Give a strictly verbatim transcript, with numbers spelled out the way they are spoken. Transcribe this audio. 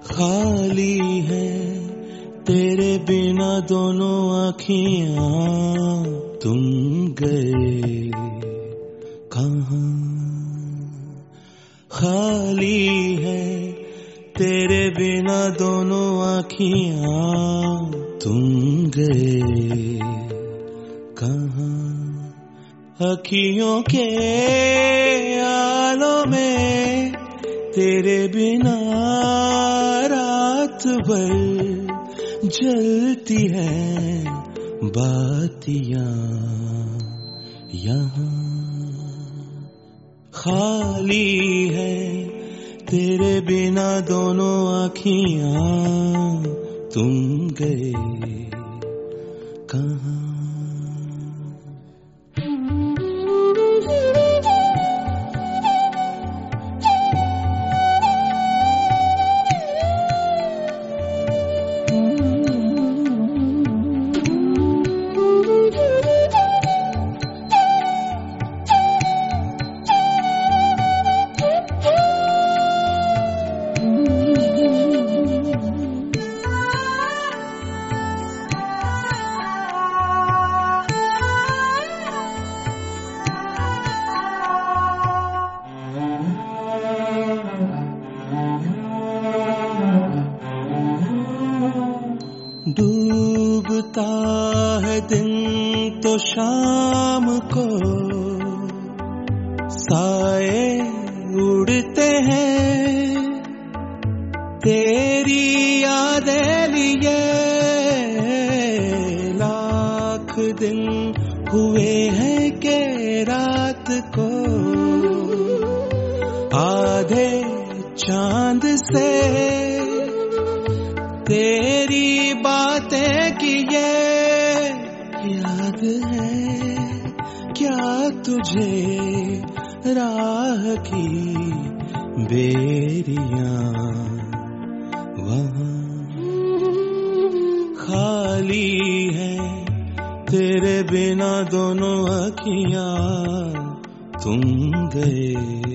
खाली है तेरे बिना दोनों आँखियाँ, तुम गए कहाँ? खाली है तेरे बिना दोनों आँखियाँ, तुम गए कहाँ? अखियों के आलों में तेरे बिना रात भर जलती है बातियां यहाँ। खाली है तेरे बिना दोनों आँखियाँ, तुम गए कहाँ? डूबता है दिन तो शाम को साए उड़ते हैं, तेरी यादें लिए लाख दिन हुए हैं के रात को आधे चांद से तेरी बातें की ये याद है क्या तुझे राह की बेरियां वहाँ? खाली है तेरे बिना दोनों आँखियाँ, तुम गए